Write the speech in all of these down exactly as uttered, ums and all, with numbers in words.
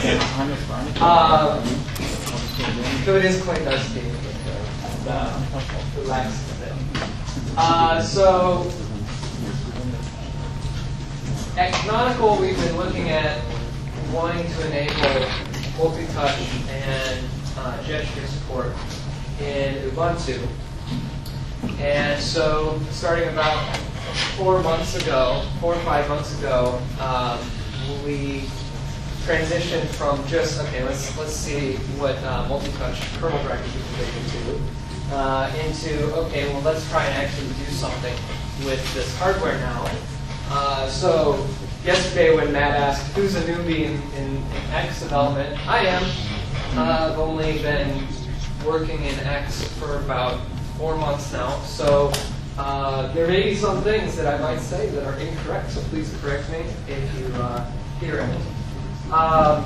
Um, so it is quite dusty. Uh, relax a bit. Uh, so at Canonical, we've been looking at wanting to enable multi-touch and uh, gesture support in Ubuntu. And so starting about four months ago, four or five months ago, um, we transitioned from just, okay, let's let's see what uh, multi-touch kernel drivers we can get into, uh, into, okay, well, let's try and actually do something with this hardware now. Uh, so yesterday when Matt asked, who's a newbie in, in, in X development? I am. Uh, I've only been working in X for about four months now. So uh, there may be some things that I might say that are incorrect, so please correct me if you uh, hear it. Um,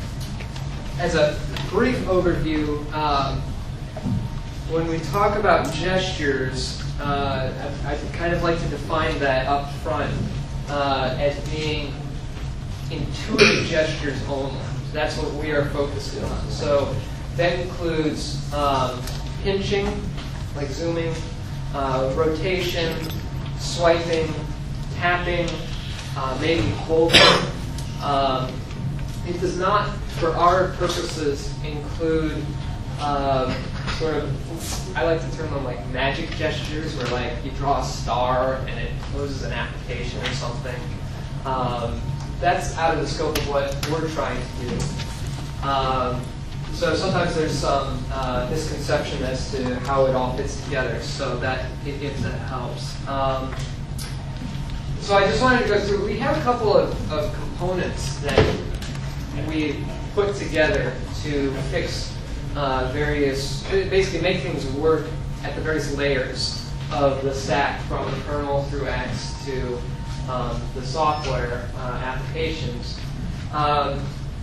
as a brief overview, um, when we talk about gestures, uh, I, I kind of like to define that up front uh, as being intuitive gestures only. That's what we are focusing on. So that includes um, pinching, like zooming, uh, rotation, swiping, tapping, uh, maybe holding. Um, it does not, for our purposes, include uh, sort of, I like to term them like magic gestures, where like you draw a star and it closes an application or something. Um, that's out of the scope of what we're trying to do. Um, so sometimes there's some uh, misconception as to how it all fits together, so that if that helps. Um, so I just wanted to go through, we have a couple of, of components that we put together to fix uh, various, basically make things work at the various layers of the stack, from the kernel through X to um, the software uh, applications. Um,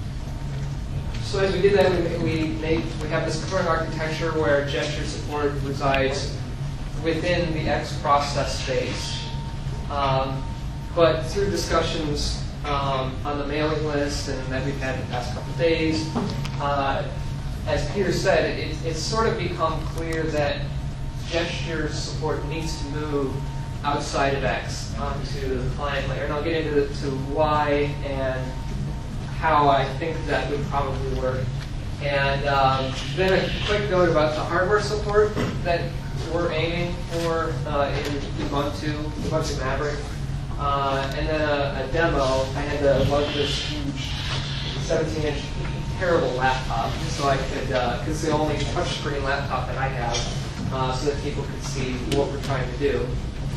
so as we did that, we, we, made, we have this current architecture where gesture support resides within the X process space. Um, but through discussions um, on the mailing list and that we've had the past couple of days, uh, as Peter said, it, it's sort of become clear that gesture support needs to move outside of X onto the client layer. And I'll get into the, to why and how I think that would probably work. And um, then a quick note about the hardware support that we're aiming for uh, in Ubuntu, Ubuntu Maverick. Uh, and then a, a demo. I had to lug this huge seventeen inch terrible laptop so I could, because uh, it's the only touchscreen laptop that I have, uh, so that people could see what we're trying to do.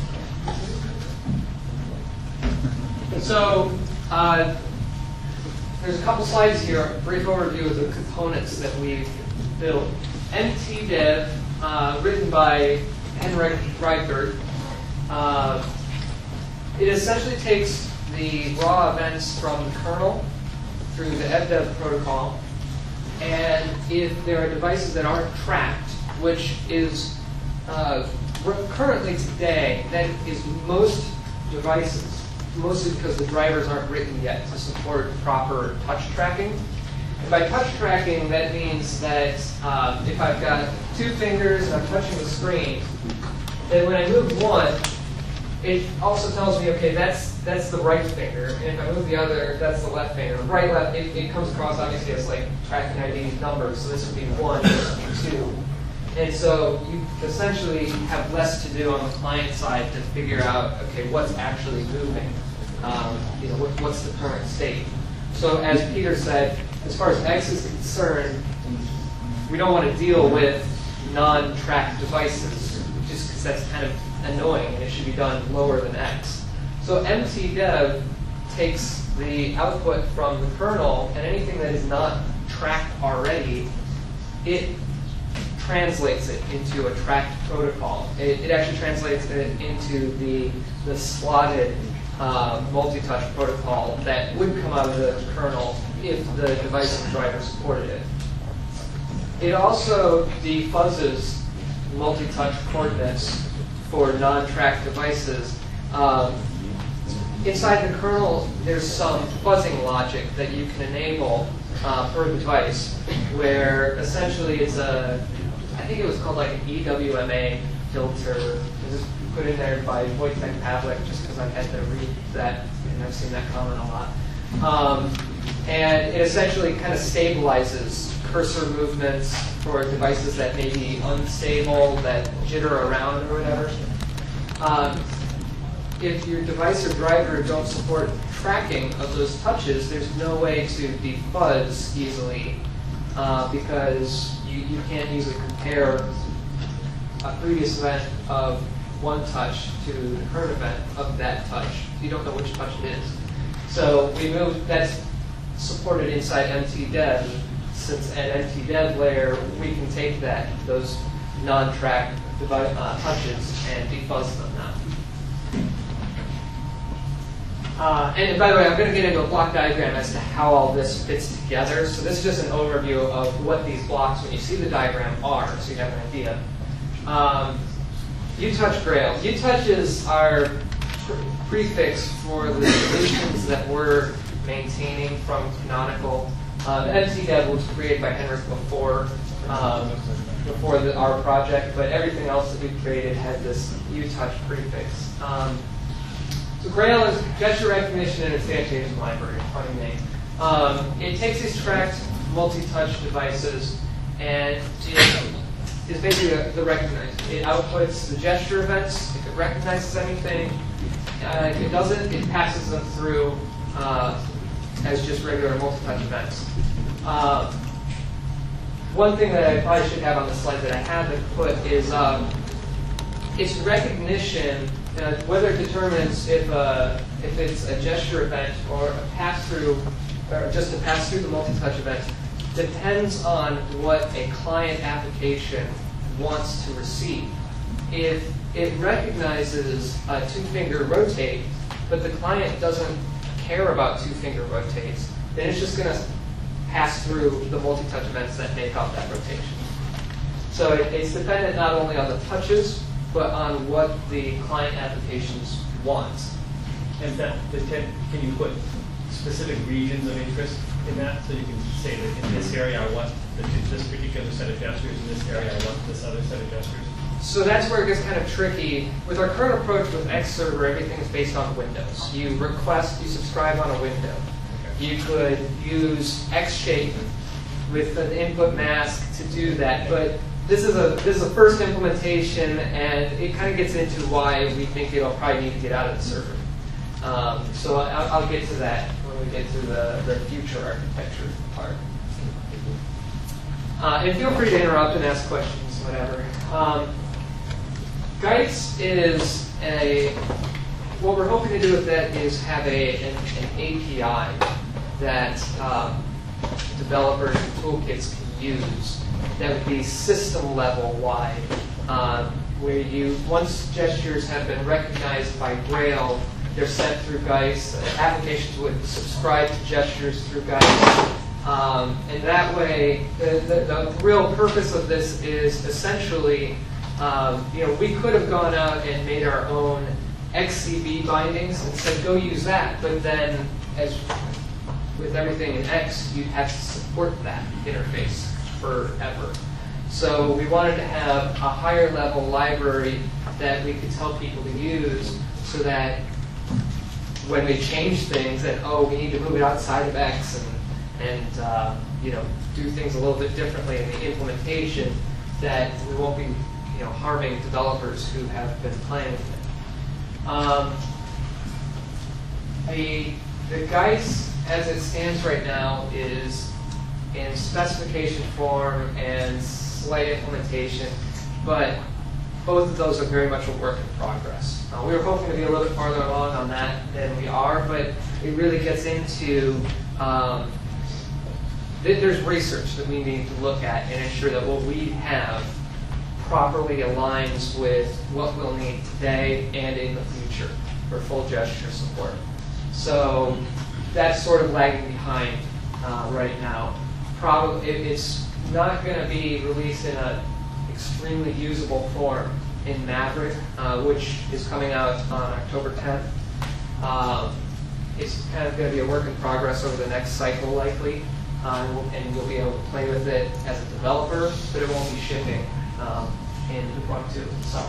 So uh, there's a couple slides here, a brief overview of the components that we've built. mtdev, uh, written by Henrik Reichert, uh, it essentially takes the raw events from the kernel through the evdev protocol, and if there are devices that aren't tracked, which is uh, currently today, that is most devices, mostly because the drivers aren't written yet to support proper touch tracking. And by touch tracking, that means that uh, if I've got two fingers and I'm touching the screen, then when I move one, it also tells me, okay, that's that's the right finger, and if I move the other, that's the left finger. Right, left, it, it comes across obviously as like tracking I D numbers, so this would be one, this would be two. And so you essentially have less to do on the client side to figure out, okay, what's actually moving, um, you know, what, what's the current state. So as Peter said, as far as X is concerned, we don't want to deal with non-tracked devices, just because that's kind of annoying, and it should be done lower than X. So mtdev takes the output from the kernel, and anything that is not tracked already, it translates it into a tracked protocol. It, it actually translates it into the, the slotted uh, multi-touch protocol that would come out of the kernel if the device and driver supported it. It also defuzzes multi-touch coordinates for non-tracked devices. Um, inside the kernel, there's some fuzzing logic that you can enable uh, per device, where essentially it's a, I think it was called like an E W M A filter. It was put in there by Wojtek Pavlik, just because I had to read that, and I've seen that comment a lot. Um, and it essentially kind of stabilizes cursor movements for devices that may be unstable, that jitter around or whatever. Um, if your device or driver don't support tracking of those touches, there's no way to defuzz easily uh, because you, you can't easily compare a previous event of one touch to the current event of that touch. You don't know which touch it is. So we moved, that's supported inside M T Dev, since at M T Dev layer we can take that, those non-track uh, touches and defuzz them now. Uh, and by the way, I'm going to get into a block diagram as to how all this fits together. So this is just an overview of what these blocks, when you see the diagram, are, so you have an idea. Um, UTouch Grail. UTouch is our prefix for the solutions that we're maintaining from Canonical. Uh, the M T Dev was created by Henrik before um, before the, our project, but everything else that we created had this UTouch prefix. Um, so Grail is gesture recognition and instantiation library. Funny name. Um, it takes these tracked multi-touch devices and it is basically a, the recognizer. It outputs the gesture events. If it recognizes anything, uh, if it doesn't, it passes them through uh, as just regular multi-touch events. Uh, one thing that I probably should have on the slide that I haven't put is um, its recognition, uh, whether it determines if, uh, if it's a gesture event or a pass-through, or just a pass-through the multi-touch event, depends on what a client application wants to receive. If it recognizes a two-finger rotate, but the client doesn't care about two-finger rotates, then it's just going to pass through the multi-touch events that make up that rotation. So it, it's dependent not only on the touches, but on what the client applications want. And that, the ten, can you put specific regions of interest in that? So you can say that in this area I want the, this particular set of gestures, in this area I want this other set of gestures? So that's where it gets kind of tricky. With our current approach with X Server, everything is based on Windows. You request, you subscribe on a window. Okay. You could use X-Shape with an input mask to do that, but this is a this is a first implementation, and it kind of gets into why we think it'll probably need to get out of the server. Um, so I'll, I'll get to that when we get to the, the future architecture part. Uh, and feel free to interrupt and ask questions, whatever. Um, Guides is a, what we're hoping to do with that is have a, an, an A P I that um, developers and toolkits can use that would be system level wide, um, where you, once gestures have been recognized by Grail, they're sent through Guides. Applications would subscribe to gestures through Guides. Um, and that way, the, the, the real purpose of this is essentially, um, you know, we could have gone out and made our own X C B bindings and said, go use that. But then, as with everything in X, you'd have to support that interface forever. So we wanted to have a higher level library that we could tell people to use so that when we change things, that, oh, we need to move it outside of X and and uh, you know, do things a little bit differently in the implementation, that we won't be, you know, harming developers who have been playing with it. Um, the the Guides, as it stands right now, is in specification form and slight implementation, but both of those are very much a work in progress. Uh, we were hoping to be a little bit farther along on that than we are, but it really gets into um, there's research that we need to look at and ensure that what we have properly aligns with what we'll need today and in the future for full gesture support. So that's sort of lagging behind uh, right now. Probably it, it's not going to be released in an extremely usable form in Maverick, uh, which is coming out on October tenth. Um, it's kind of going to be a work in progress over the next cycle, likely. uh, and we'll- and you'll be able to play with it as a developer, but it won't be shipping um, in Ubuntu. So,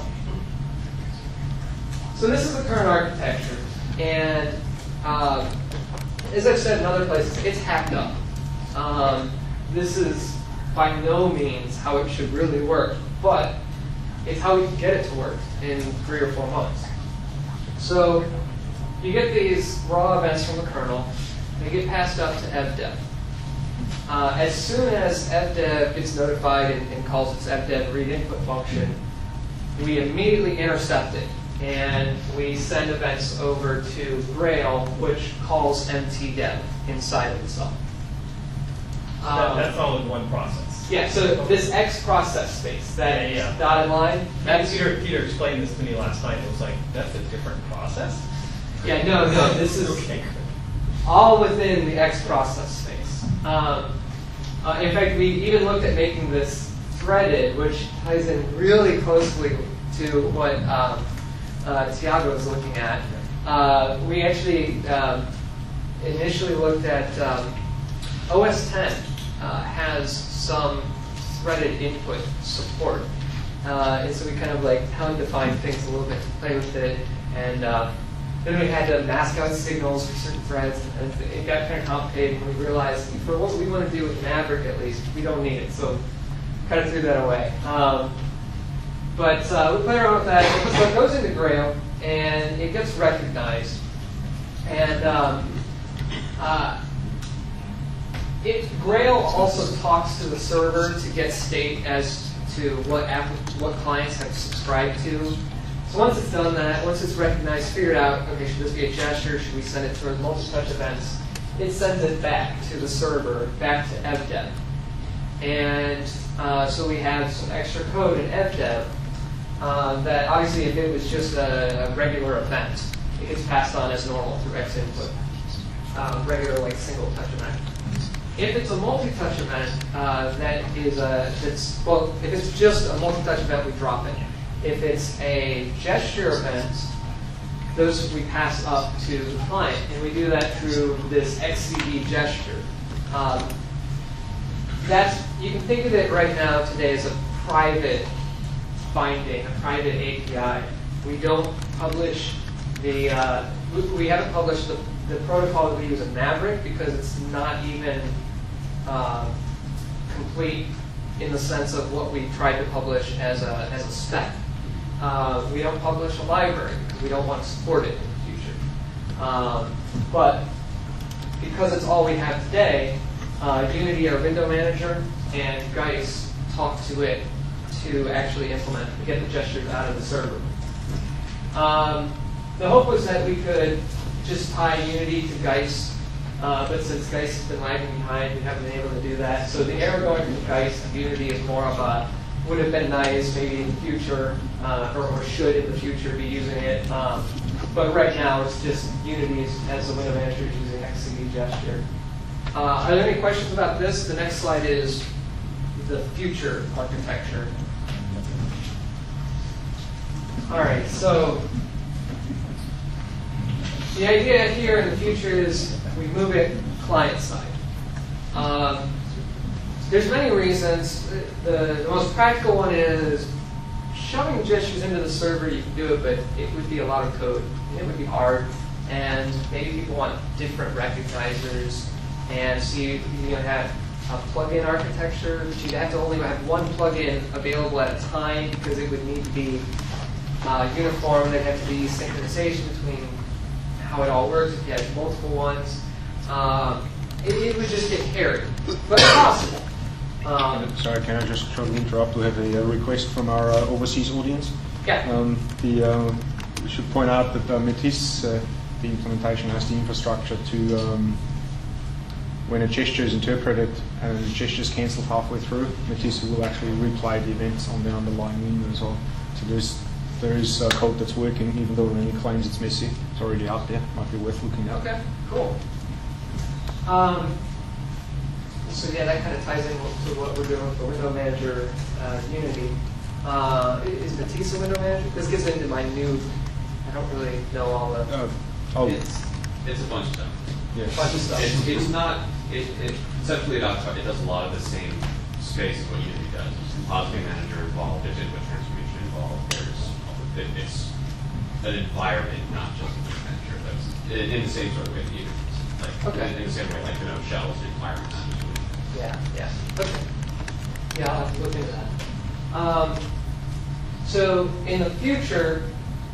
so this is the current architecture, and um, as I've said in other places, it's hacked up. Um, this is by no means how it should really work, but it's how we can get it to work in three or four months. So you get these raw events from the kernel. They get passed up to evdev. Uh, as soon as evdev gets notified and, and calls its evdev read input function, we immediately intercept it, and we send events over to Grail, which calls mtdev inside of itself. That, Um, that's all in one process. yeah, so this X process space, that Yeah, yeah. dotted line, And that's Peter, Peter explained this to me last night. It was like, that's a different process? yeah, no, no, this is Okay. all within the X process space. Um, uh, in fact, we even looked at making this threaded, which ties in really closely to what um, uh, Tiago was looking at. Uh, we actually um, initially looked at um, O S ten uh, has some threaded input support. Uh, and so we kind of like how to define things a little bit to play with it. And uh, then we had to mask out signals for certain threads. And it got kind of complicated, and we realized for what we want to do with Maverick, at least, we don't need it. So kind of threw that away. Um, but uh, we play around with that. So it goes into Grail, and it gets recognized. And um, uh, It, Grail also talks to the server to get state as to what app, what clients have subscribed to. So once it's done that, once it's recognized, figured out, okay, should this be a gesture? Should we send it towards multi-touch events? It sends it back to the server, back to evdev. And uh, so we have some extra code in evdev uh, that obviously if it was just a, a regular event, it gets passed on as normal through X input, uh, regular like single touch event. If it's a multi-touch event, uh, that is a, that's, well, if it's just a multi-touch event, we drop it. If it's a gesture event, those we pass up to the client, and we do that through this X C D gesture. Um, that's, you can think of it right now today as a private binding, a private A P I. We don't publish the, uh, we, we haven't published the, the protocol that we use in Maverick because it's not even uh, complete in the sense of what we tried to publish as a, as a spec. Uh, we don't publish a library because we don't want to support it in the future. Um, but because it's all we have today, uh, Unity, our window manager, and Geist talk to it to actually implement, to get the gestures out of the server. Um, the hope was that we could just tie Unity to Geist, uh, but since Geist has been lagging behind, we haven't been able to do that. So the arrow going from Geist to Unity is more of a, would have been nice maybe in the future, uh, or, or should in the future be using it. Um, but right now it's just Unity is, as the window manager is using X C D gesture. Uh, are there any questions about this? The next slide is the future architecture. All right, so the idea here in the future is we move it client-side. Um, there's many reasons. The, the most practical one is shoving gestures into the server, you can do it, but it would be a lot of code. It would be hard, and maybe people want different recognizers, and so you, you have a plugin architecture, but you'd have to only have one plugin available at a time because it would need to be uh, uniform. There'd have to be synchronization between how it all works if you had multiple ones. Um, it, it would just get hairy, but it's possible. Um, Sorry, can I just shortly interrupt? We have a, a request from our uh, overseas audience. yeah. Um, the, uh, we should point out that uh, Metis, uh, the implementation, has the infrastructure to, um, when a gesture is interpreted and the gesture is cancelled halfway through, Metis will actually replay the events on the underlying window as well. So there's there is uh, code that's working, even though Rennie claims it's messy. It's already out there. Might be worth looking at. Okay, cool. Um, so yeah, that kind of ties in to what we're doing with the window manager uh, Unity. Uh, is Matisse a window manager? This gets into my new, I don't really know all the Uh, oh, It's, it's a bunch of stuff. yes. bunch of stuff. It's, it's not, It, it essentially it, occup- it does a lot of the same space as what Unity does. There's compositing manager involved, there's input transformation involved, there's it, it's an environment, not just an manager. That's in, in the same sort of way that Unity is. Like Okay. in, in the same way, like the no shell is an environment management. Yeah, yeah. Okay. Yeah, I'll have to look into that. Um, so in the future,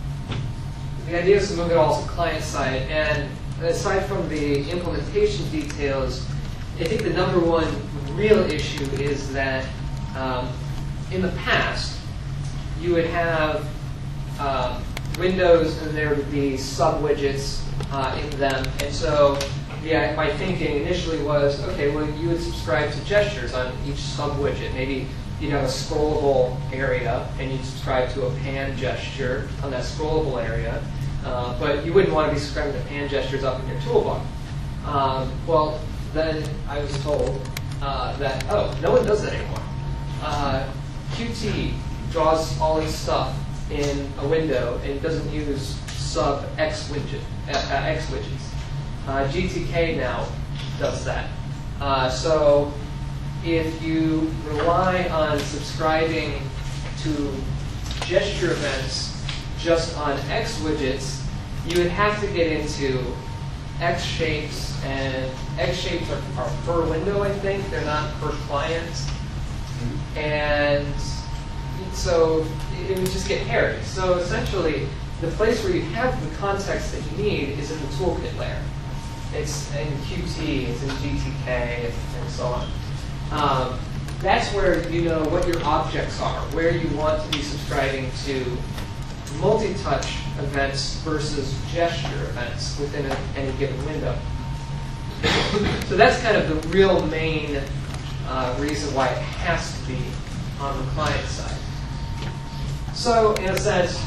the idea is to move it all to client side, and aside from the implementation details, I think the number one real issue is that um, in the past, you would have um, windows and there would be sub-widgets uh, in them. And so yeah, my thinking initially was, okay, well, you would subscribe to gestures on each sub-widget. Maybe you'd have a scrollable area, and you'd subscribe to a pan gesture on that scrollable area. Uh, but you wouldn't want to be subscribing to pan gestures up in your toolbar. Um, well, then I was told uh, that, oh, no one does that anymore. Uh, Qt draws all this stuff in a window and doesn't use sub X widget, uh, X widgets. Uh, G T K now does that. Uh, so if you rely on subscribing to gesture events just on X widgets, you would have to get into X shapes, and X shapes are, are per window, I think. They're not per client. And so it would just get hairy. So essentially, the place where you have the context that you need is in the toolkit layer. It's in Qt, it's in G T K, and so on. Um, that's where you know what your objects are, where you want to be subscribing to multi-touch events versus gesture events within a, any given window. So that's kind of the real main uh, reason why it has to be on the client side. So in a sense,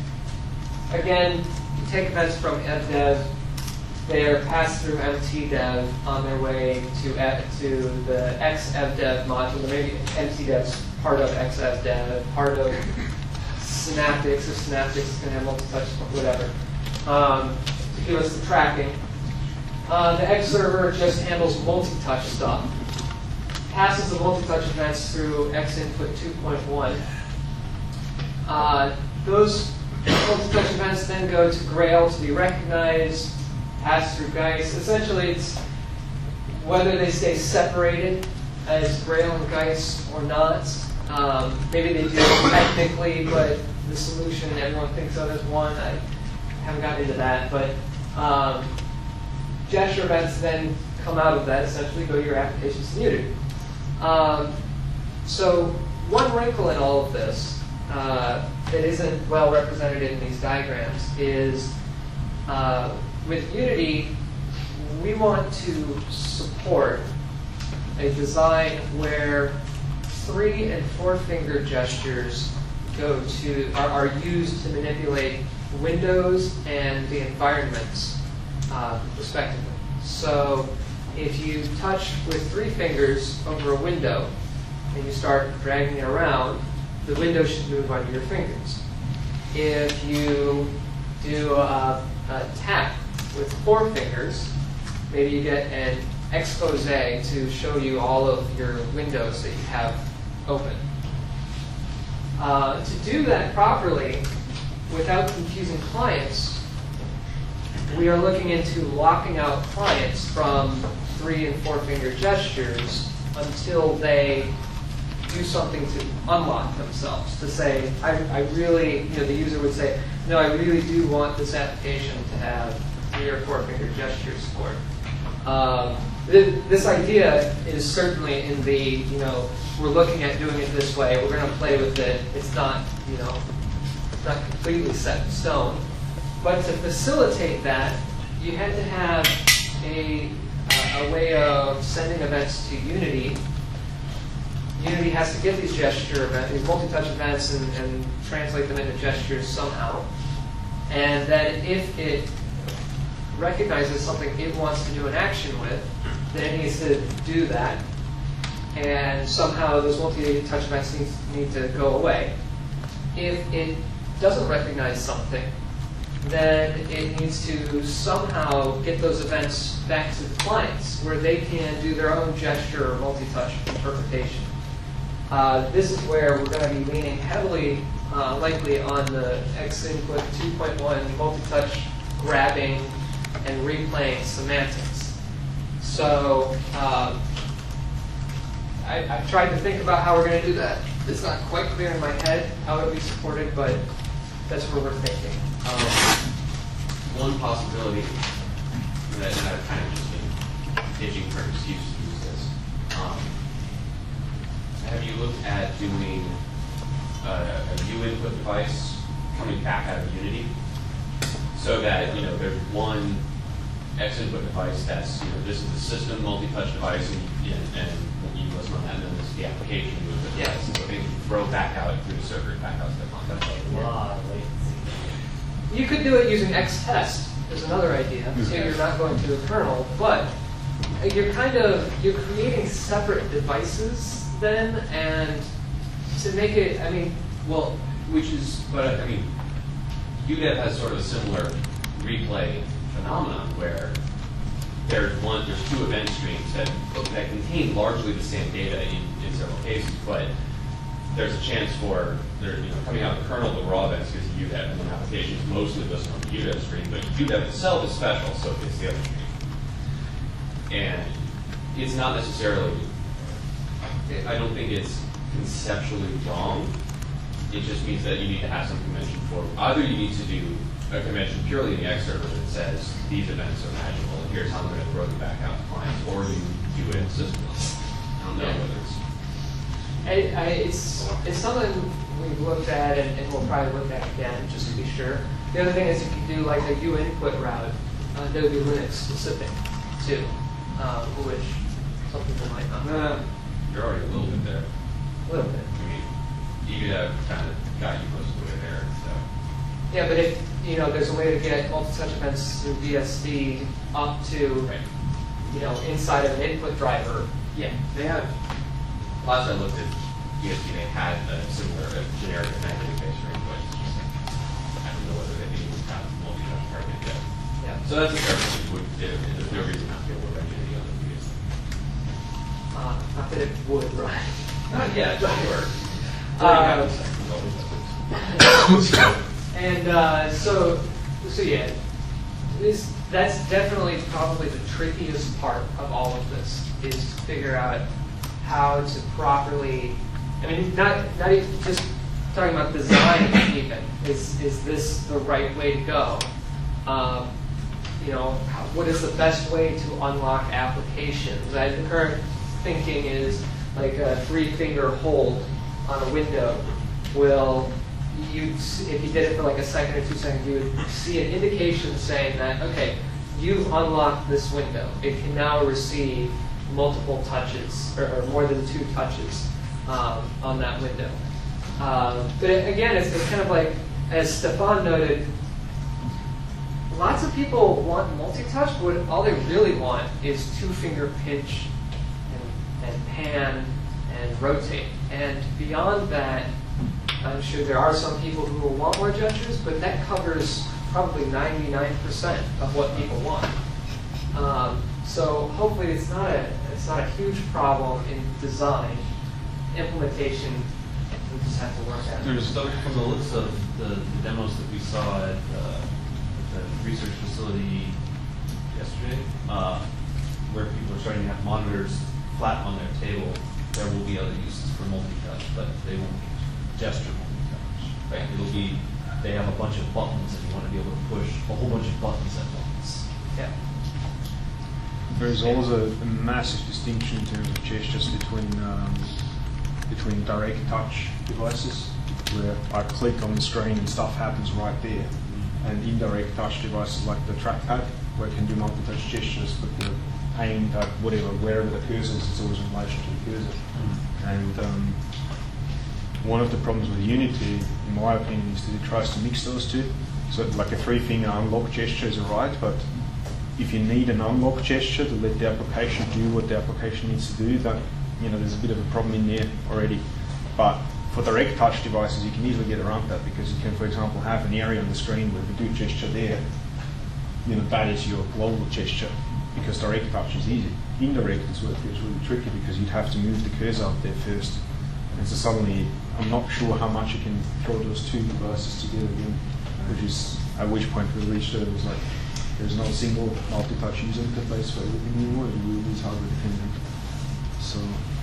again, you take events from evdev, they are passed through mtdev on their way to to the xevdev module, or maybe mtdev's part of xevdev, part of Synaptics, if Synaptics is going to have multi-touch, whatever, um, to give us the tracking. Uh, the X server just handles multi-touch stuff. Passes the multi-touch events through X input two point one. Uh, those multi-touch events then go to Grail to be recognized, pass through Geist. Essentially, it's whether they stay separated as Grail and Geist or not. Um, maybe they do technically, but the solution everyone thinks of as one. I haven't gotten into that, but um, gesture events then come out of that, essentially go to your application's Unity. Um, so one wrinkle in all of this uh, that isn't well represented in these diagrams is uh, with Unity, we want to support a design where three and four finger gestures go to are, are used to manipulate windows and the environments uh, respectively. So if you touch with three fingers over a window and you start dragging it around, the window should move under your fingers. If you do a, a tap with four fingers, maybe you get an expose to show you all of your windows that you have open. Uh, to do that properly, without confusing clients, we are looking into locking out clients from three and four finger gestures until they do something to unlock themselves. To say, I, I really, you know, the user would say, no, I really do want this application to have three or four finger gesture support. Um, th this idea is certainly in the, you know, we're looking at doing it this way. We're going to play with it. It's not, you know, it's not completely set in stone. But to facilitate that, you had to have a, uh, a way of sending events to Unity. Unity has to get these gesture events, these multi-touch events, and, and translate them into gestures somehow. And then if it recognizes something it wants to do an action with, then it needs to do that. And somehow those multi-touch events need, need to go away. If it doesn't recognize something, then it needs to somehow get those events back to the clients where they can do their own gesture or multi-touch interpretation. Uh, this is where we're going to be leaning heavily, uh, likely on the X input two point one multi-touch grabbing and replaying semantics. So um, I, I've tried to think about how we're going to do that. It's not quite clear in my head how it would be supported, but that's where we're thinking. Um, one possibility that, that I've kind of just been itching for an excuse to use this. Um, have you looked at doing a, a U input device coming back out of Unity, so that you know there's one X input device that's you know this is the system multi-touch device, and, and, and you listen on that, and then this is the application you input device, and so they can throw back out through the server and back out to the content. A lot of latency. You could do it using Xtest is another idea, so you're not going to the kernel, but you're kind of, you're creating separate devices then, and to make it, I mean, Well, which is, but I mean, U D E V has sort of a similar replay phenomenon where there's one, there's two event streams that that contain largely the same data in, in several cases, but there's a chance for there, you know, coming out of the kernel, the raw events gets U D E V, and then applications mostly listen on the U D E V stream, but U D E V itself is special, so it gets the other stream. And it's not necessarily, I don't think it's conceptually wrong. It just means that you need to have some convention for either you need to do a convention purely in the X server that says these events are magical and here's how I'm going to throw them back out to clients, or you do it in system level. I don't know Yeah. whether it's I, I, it's, it's something we've looked at and, and we'll probably look at again, just to be sure. The other thing is you could do like a U input route uh, that would be Linux specific too, um, which some people might not know. Uh, you're already a little bit there. A little bit. I mean, you could have kind of got you most of the way there. So. Yeah, but if, you know, there's a way to get multi-touch events through B S D up to, Right. you know, inside of an input driver. Yeah, they have. Last I looked at B S D, they had a similar a generic event interface for input. I don't know whether they even have multi-touch target yet. Yeah. So that's a fair point. You would- there- There's no reason not to be able to run any other views. Uh, not that it would, right? Not yet, but sure. Uh, And uh, so, so yeah, this, that's definitely probably the trickiest part of all of this, is to figure out how to properly, I mean, not, not even just talking about design even, is, is this the right way to go? Um, you know, how, what is the best way to unlock applications? I, the current thinking is like a three-finger hold on a window will, you if you did it for like a second or two seconds, you would see an indication saying that, okay, you've unlocked this window. It can now receive multiple touches, or, or more than two touches um, on that window. Uh, but it, again, it's, it's kind of like, as Stefan noted, lots of people want multi-touch, but what all they really want is two-finger pinch and, and pan and rotate. And beyond that, I'm sure there are some people who will want more gestures, but that covers probably ninety-nine percent of what people want. Um, so hopefully it's not a it's not a huge problem in design. Implementation, we just have to work at. There's stuff from the looks of the, the demos that we saw at uh, the research facility yesterday, uh, where people are starting to have monitors flat on their table. There will be other uses for multi-touch, but they won't be gesture multi-touch. Right? It'll be, they have a bunch of buttons and you want to be able to push a whole bunch of buttons at once. Yeah. There's also a massive distinction in terms of gestures between um, between direct touch devices, where I click on the screen and stuff happens right there, and indirect touch devices like the trackpad, where it can do multi-touch gestures, but they're aimed at whatever, wherever the cursor is, it's always in relation to the cursor. Mm-hmm. And um, one of the problems with Unity, in my opinion, is that it tries to mix those two. So like a three-finger unlock gesture is right, but if you need an unlock gesture to let the application do what the application needs to do, then you know there's a bit of a problem in there already. But for direct touch devices, you can easily get around that because you can, for example, have an area on the screen with a do gesture there. You know, that is your global gesture because direct touch is easy. Indirect is where it gets really tricky because you'd have to move the cursor up there first. And so suddenly, I'm not sure how much you can throw those two devices together again, which is at which point we reached it. It was like, there's no single multi-touch user interface for everything anymore. It really is hardware dependent. So.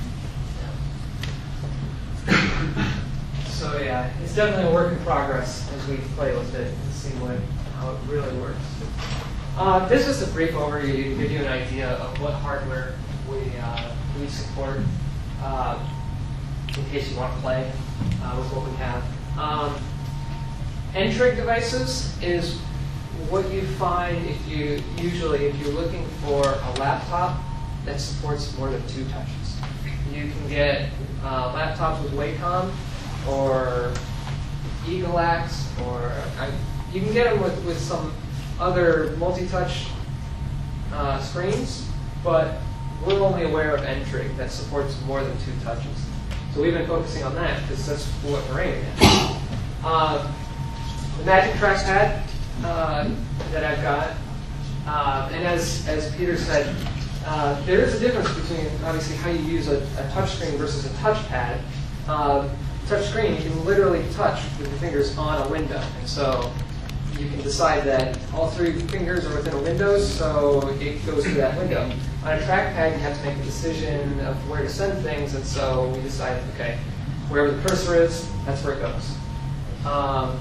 So yeah, it's definitely a work in progress as we play with it and see what how it really works. Uh, this is a brief overview to give you an idea of what hardware we uh, we support, uh, in case you want to play uh, with what we have. Um, N-Trig devices is what you find if you usually if you're looking for a laptop that supports more than two touches. You can get uh, laptops with Wacom or Eagleax, or uh, you can get them with, with some other multi-touch uh, screens, but we're only aware of N-Trig that supports more than two touches. So we've been focusing on that because that's what we're aiming at. Uh, the Magic Trackpad uh, that I've got, uh, and as, as Peter said, uh, there is a difference between obviously how you use a, a touch screen versus a touchpad. Uh, touch screen, you can literally touch with your fingers on a window, and so you can decide that all three fingers are within a window, so it goes to that window. On a trackpad, you have to make a decision of where to send things, and so we decided, okay, wherever the cursor is, that's where it goes. Um,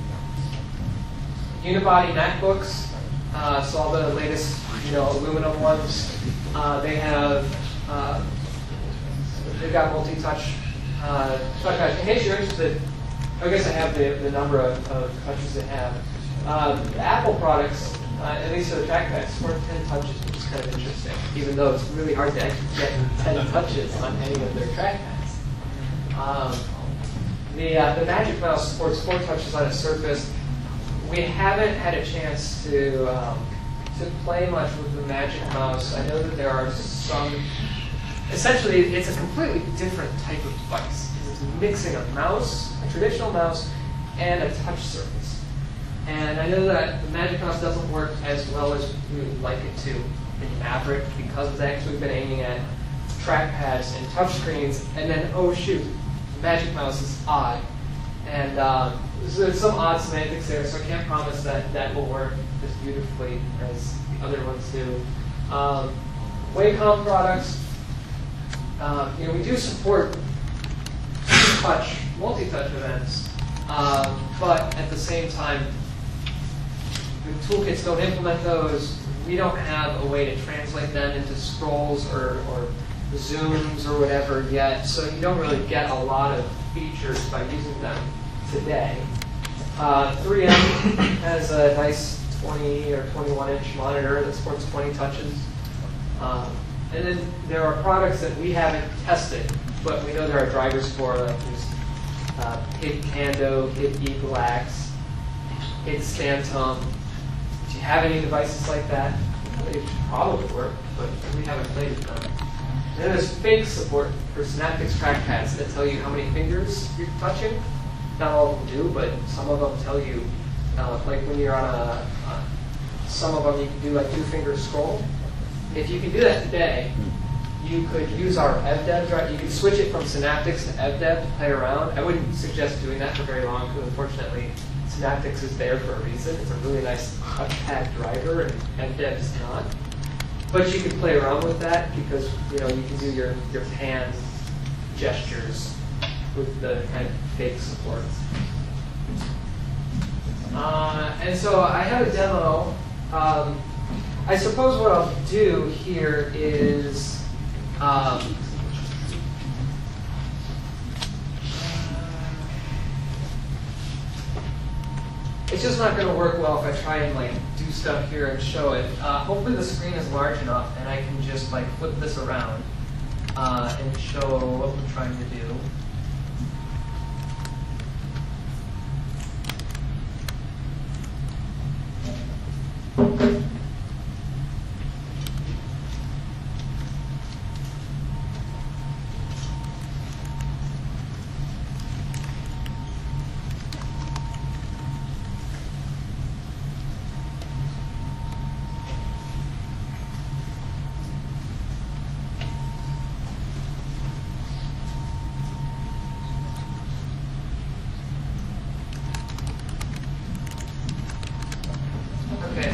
unibody MacBooks, uh, so all the latest, you know, aluminum ones, uh, they have uh, they've got multi-touch uh, touchpad. In case you're interested, I guess I have the, the number of, of touches they have. Um, the Apple products, uh, at least for the trackpad, support ten touches, which is kind of interesting, even though it's really hard to actually get ten touches on any of their trackpads. Um, the, uh, the Magic Mouse supports four touches on a Surface. We haven't had a chance to, um, to play much with the Magic Mouse. I know that there are some, essentially it's a completely different type of device. It's mixing a mouse, a traditional mouse, and a touch surface. And I know that the Magic Mouse doesn't work as well as we would like it to in Maverick because it's actually been aiming at trackpads and touchscreens, and then, oh shoot, the Magic Mouse is odd. And um, so there's some odd semantics there, so I can't promise that that will work as beautifully as the other ones do. Um, Wacom products, um, you know, we do support touch, multi-touch events, um, but at the same time, the toolkits don't implement those. We don't have a way to translate them into scrolls or, or zooms or whatever yet, so you don't really get a lot of features by using them today. Uh, three M has a nice twenty or twenty-one inch monitor that supports twenty touches. Um, and then there are products that we haven't tested, but we know there are drivers for, like there's uh, Hit Kando, Hit Eagleax, Hit Stantum. Do you have any devices like that? They should probably work, but we haven't played with them. And then there's fake support for Synaptics trackpads that tell you how many fingers you're touching. Not all of them do, but some of them tell you, uh, like when you're on a, uh, some of them you can do like two finger scroll. If you can do that today, you could use our E V dev drive. You could switch it from Synaptics to E V dev to play around. I wouldn't suggest doing that for very long because unfortunately Synaptics is there for a reason. It's a really nice touchpad driver, and E V dev is not. But you can play around with that because you know you can do your, your hand gestures with the kind of fake support. Uh, and so I have a demo. Um, I suppose what I'll do here is um, it's just not going to work well if I try and like do stuff here and show it. Uh, hopefully the screen is large enough and I can just like flip this around uh, and show what we're trying to do.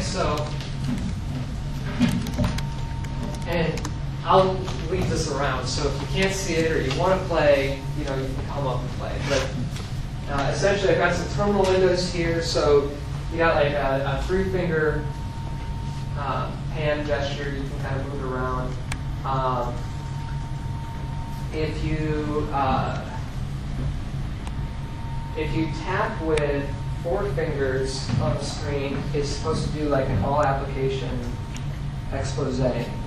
so, and I'll leave this around, so if you can't see it or you want to play, you know, you can come up and play. But uh, essentially, I've got some terminal windows here, so you got like a, a three-finger uh, hand gesture. You can kind of move it around. Um, if you uh, if you tap with four fingers on the screen, it's supposed to do like an all-application expose.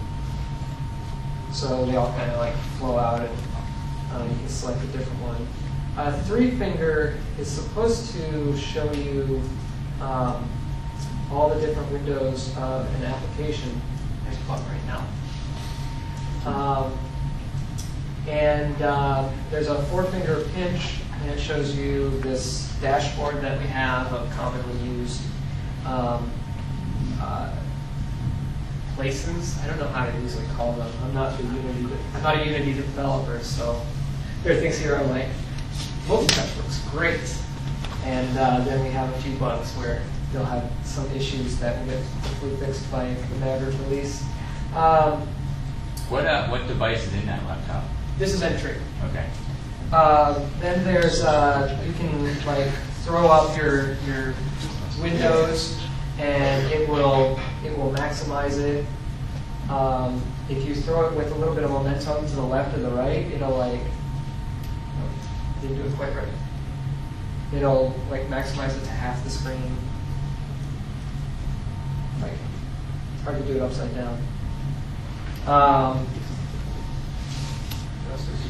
So they all kind of like flow out, and uh, you can select a different one. Uh, three finger is supposed to show you um, all the different windows of an application. There's one right now. Um, and uh, there's a four finger pinch, and it shows you this dashboard that we have of commonly used um, uh, places. I don't know how to usually call them. I'm not the Unity. I'm not a Unity developer, so there are things here I'm like, multi-touch looks great, and uh, then we have a few bugs where they'll have some issues that will get hopefully fixed by the Maverick release. Um, What uh, what device is in that laptop? this is entry. Okay. Uh, then there's uh, you can like throw up your your windows, and it will it will maximize it. Um, if you throw it with a little bit of momentum to the left or the right, it'll like oh, didn't do it quite right. It'll like maximize it to half the screen. Like it's hard to do it upside down. Um, what else is-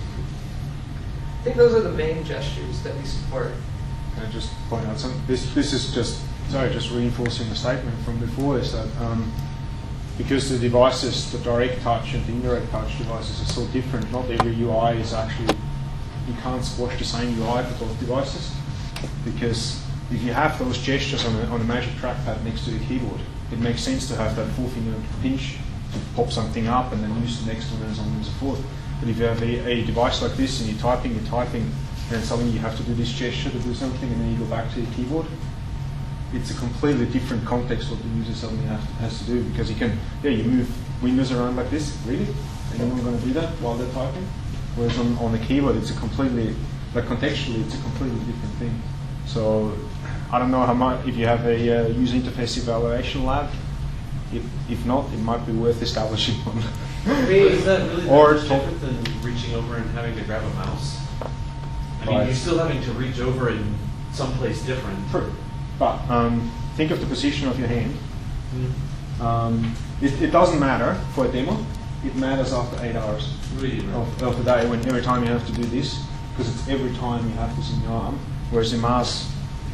I think those are the main gestures that we support. Can I just point out some? This this is just sorry, just reinforcing the statement from before is that um, because the devices, the direct touch and the indirect touch devices are so different. Not every U I is actually you can't squash the same U I for both devices, because if you have those gestures on a, on a magic trackpad next to the keyboard, it makes sense to have that four finger pinch to pop something up and then use the next one and so on and so forth. But if you have a, a device like this and you're typing, you're typing, and then suddenly you have to do this gesture to do something, and then you go back to your keyboard, it's a completely different context what the user suddenly has to, has to do, because you can, yeah, you move windows around like this, really? Anyone going to do that while they're typing? Whereas on, on the keyboard, it's a completely, like contextually, it's a completely different thing. So I don't know how much, if you have a uh, user interface evaluation lab, if, if not, it might be worth establishing one. Is that really Or that much talk- different than reaching over and having to grab a mouse? I mean, Right. you're still having to reach over in someplace different. True. But um, think of the position of your hand. Um, it, it doesn't matter for a demo. It matters after eight hours Really, right? of, of the day, when every time you have to do this, because it's every time you have this in your arm. Whereas in mouse,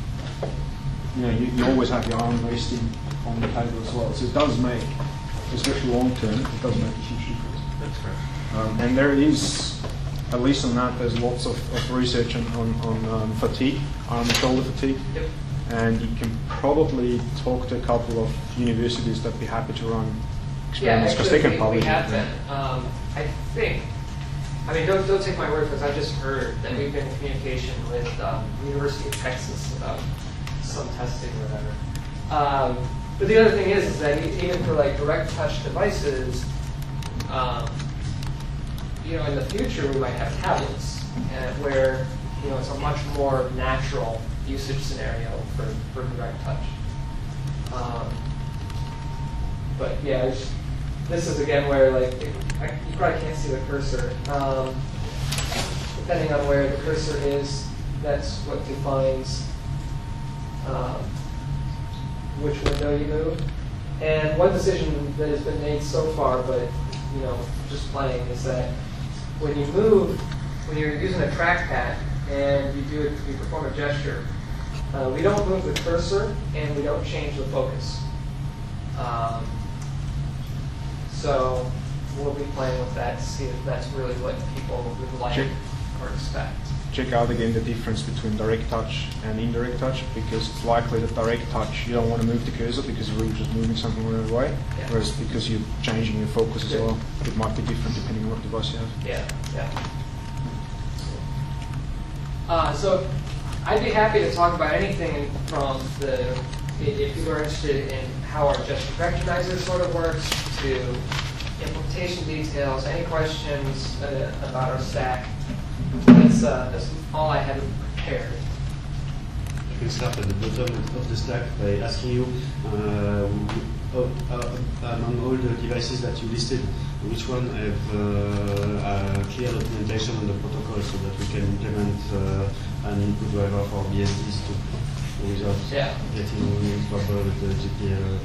you know, you, you always have your arm resting on the table as well. So it does make, especially long term, it does make a huge difference. That's correct. Um, and there is, at least on that, there's lots of, of research on, on, on um, fatigue, arm and shoulder fatigue. Yep. And you can probably talk to a couple of universities that'd be happy to run Yeah, experiments, because actually, they can we, probably we do have that. been. Um, I think, I mean, don't, don't take my word for it, I just heard that we've been in communication with um, University of Texas about some testing or whatever. Um, but the other thing is, is that e- even for like direct touch devices, um, you know, in the future we might have tablets and where, you know, it's a much more natural usage scenario for, for direct touch. Um, but yeah, it's, this is again where like it, I, you probably can't see the cursor. Um, depending on where the cursor is, that's what defines um, which window you move. And one decision that has been made so far, but you know, just playing, is that when you move, when you're using a trackpad and you do it, you perform a gesture, uh, we don't move the cursor and we don't change the focus. Um, so we'll be playing with that to see if that's really what people would like Check. or expect. Check out again the difference between direct touch and indirect touch, because it's likely that direct touch, you don't want to move the cursor because you're really just moving something the other way, Yeah. whereas because you're changing your focus as Yeah. well, it might be different depending on what device you have. Yeah, yeah. Uh, so I'd be happy to talk about anything from the i- if people are interested in how our gesture recognizer sort of works, to implementation details, any questions uh, about our stack, that's, uh, that's all I had prepared. You can start at the bottom of the stack by asking you, uh, oh, uh, among all the devices that you listed, which one have uh, uh, clear documentation on the protocol so that we can implement uh, an input driver for B S Ds to, without Yeah. getting in trouble with the G P L.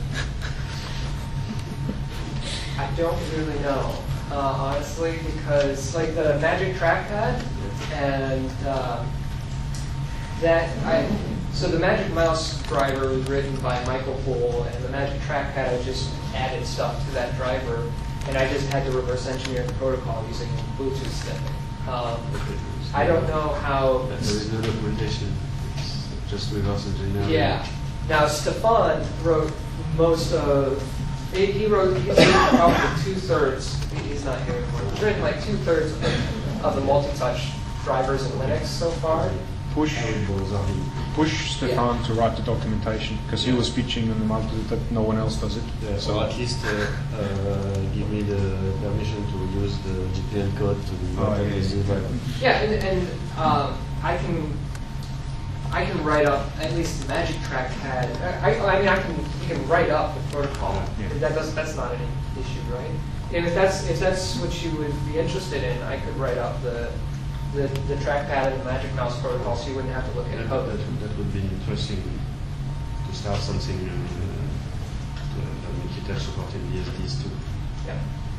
I don't really know, uh, honestly, because like the Magic Trackpad and um, that I so the Magic Mouse driver was written by Michael Poole, and the Magic Trackpad I just added stuff to that driver, and I just had to reverse engineer the protocol using Bluetooth sniffing. Um, I don't know how. There is no documentation. It's just reverse engineering. Yeah. Now Stefan wrote most of. He he wrote. He's written probably two thirds. He's not here anymore. He's written like two thirds of the, of the multi-touch drivers in Linux so far. Push, Elbows are in. push Stefan to write the documentation because he was featuring on the multi that no one else does it. Yeah, so at least uh, uh, give me the permission to use the G P L code to Oh, write yes. the new driver. Yeah, and, and um, I can I can write up at least the Magic Trackpad. I, I mean, I can you can write up the protocol. Yeah. That does that's not any issue, right? And if that's if that's what you would be interested in, I could write up the the, the trackpad and the Magic Mouse protocol, so you wouldn't have to look Yeah, at that, code. that, that would be interesting to start something uh, to multi-touch supporting B S Ds too. Yeah.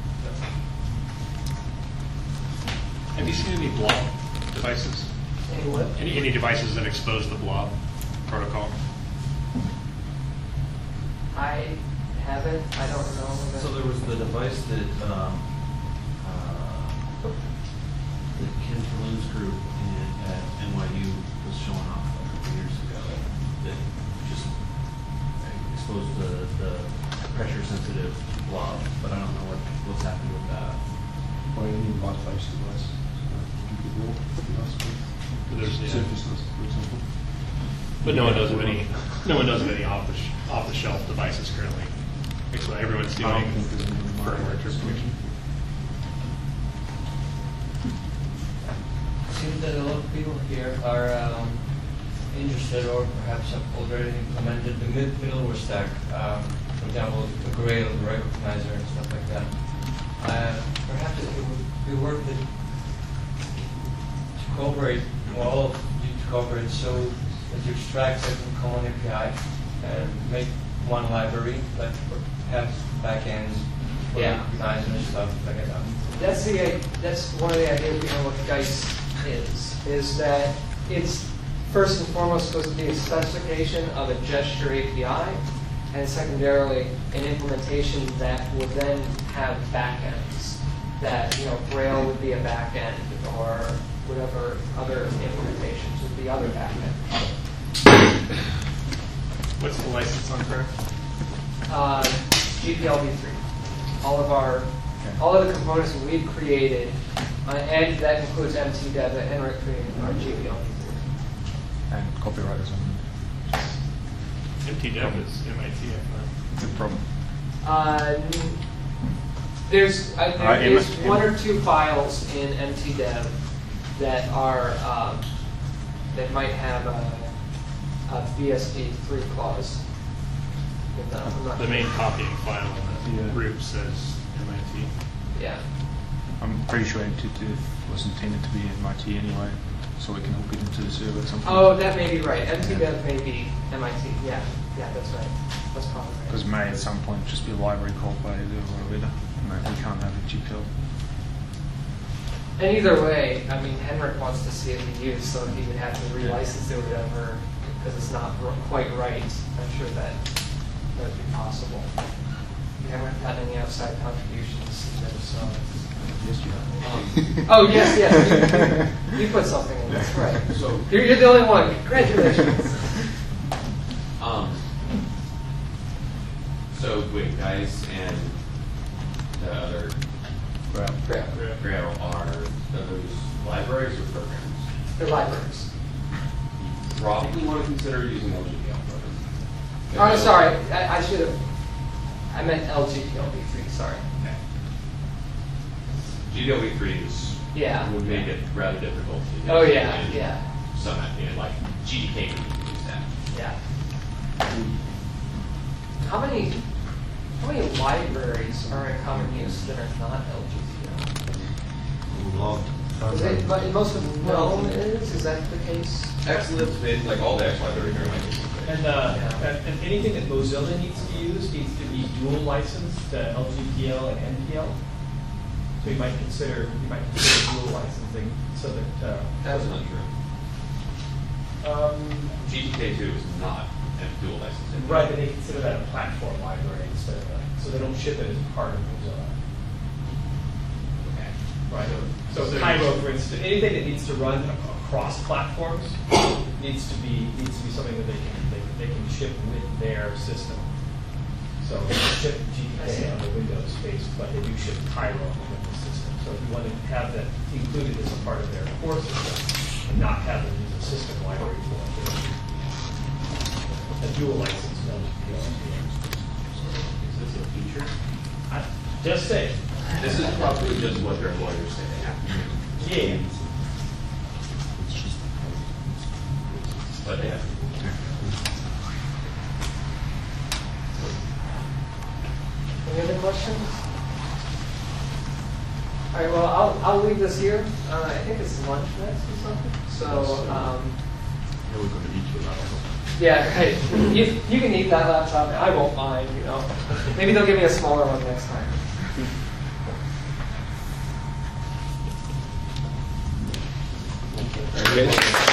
Have you seen any blob devices? Any what? Any, any devices that expose the blob protocol? I haven't. I don't know. that- So there was the device that, um, uh, that Ken Terloon's group in, at N Y U was showing off a couple years ago that just exposed the, the pressure sensitive blob, but I don't know what, what's happened with that. Or any white-face device. There's, yeah. Surface, for example. But no one knows of any. No one knows of any off the sh- off the shelf devices currently. That's what everyone's doing. I don't think there's any firmware interpretation. Seems that a lot of people here are um, interested or perhaps have already implemented the mid middleware stack. Um, for example, the Grail, the recognizer, and stuff like that. Uh, perhaps it would be worth it to cooperate, or all of you to cooperate, so that you extract certain common A P I and make one library, like have backends for Yeah. recognizer and stuff like that. That's the that's one of the ideas behind what Geist is. Is that it's first and foremost supposed to be a specification of a gesture A P I, and secondarily an implementation that would then have backends. That you know, Braille would be a backend, or whatever other implementations would be other backends. What's the license on Craig? Uh, G P L v three. All of our, all of the components that we've created, uh, and that includes M T Dev that Henrik created, are G P L v three. And copyright is on M T Dev is M I T. I the problem. Uh, n- there's I, Uh, there in- is in- one or two files in M T Dev that are um, that might have a, a B S D three clause. But, uh, I'm not The main copying file in the Yeah. group says M I T. Yeah. I'm pretty sure M T T was intended to be M I T anyway, so we can hook it into the server at some point. Oh, that may be right. M T Dev may be M I T. Yeah. Yeah, that's right. That's probably right. Because may at some point just be a library called by the or whatever. No, we can't have a G P L. And either way, I mean, Henrik wants to see it be used, so he would have to relicense it or whatever, because it's not r- quite right. I'm sure that that would be possible. We haven't had any outside contributions either, so. Yes, you Um, oh, yes, yes. You, you put something in, that's right. So, You're, you're the only one. Congratulations. um, so wait, guys, and the other Well, Great. Grail are those libraries or programs? They're libraries. You probably want to consider using L G P L Oh, sorry, I, I should have, I meant L G P L v three, sorry. G P L v three is, Yeah. would make it rather difficult to. Oh, yeah, and yeah, Some, you know, like G D K would use that. yeah. How many, how many libraries are in common use that are not L G P L? Is it, but most of GNOME is, is that the case? Xlib's been, like all the X libraries are like. And, uh, Yeah. and and anything that Mozilla needs to use needs to be dual licensed to L G P L and N P L. So you might consider, you might consider dual licensing so that, uh, That's not true. um, G T K two is not a dual licensing. right, but they consider that a platform library instead of a, so they don't ship it as part of Mozilla. Okay. Right. So Cairo, for instance, anything that needs to run ac- across platforms needs to be needs to be something that they can they, they can ship with their system. So they can ship G T K on the Windows space, but they do ship Cairo on the Windows system. So if you want to have that included as a part of their core system and not have them use a system library for it, a dual license L G P L. Is this a feature? I just say, This is probably just what their lawyers say they have to do. yeah. But they have to. Any other questions? All right, well, I'll, I'll leave this here. Uh, I think it's lunch next or something. So, um, yeah, right. You, you can eat that laptop. I won't mind, you know. Maybe they'll give me a smaller one next time. Very good.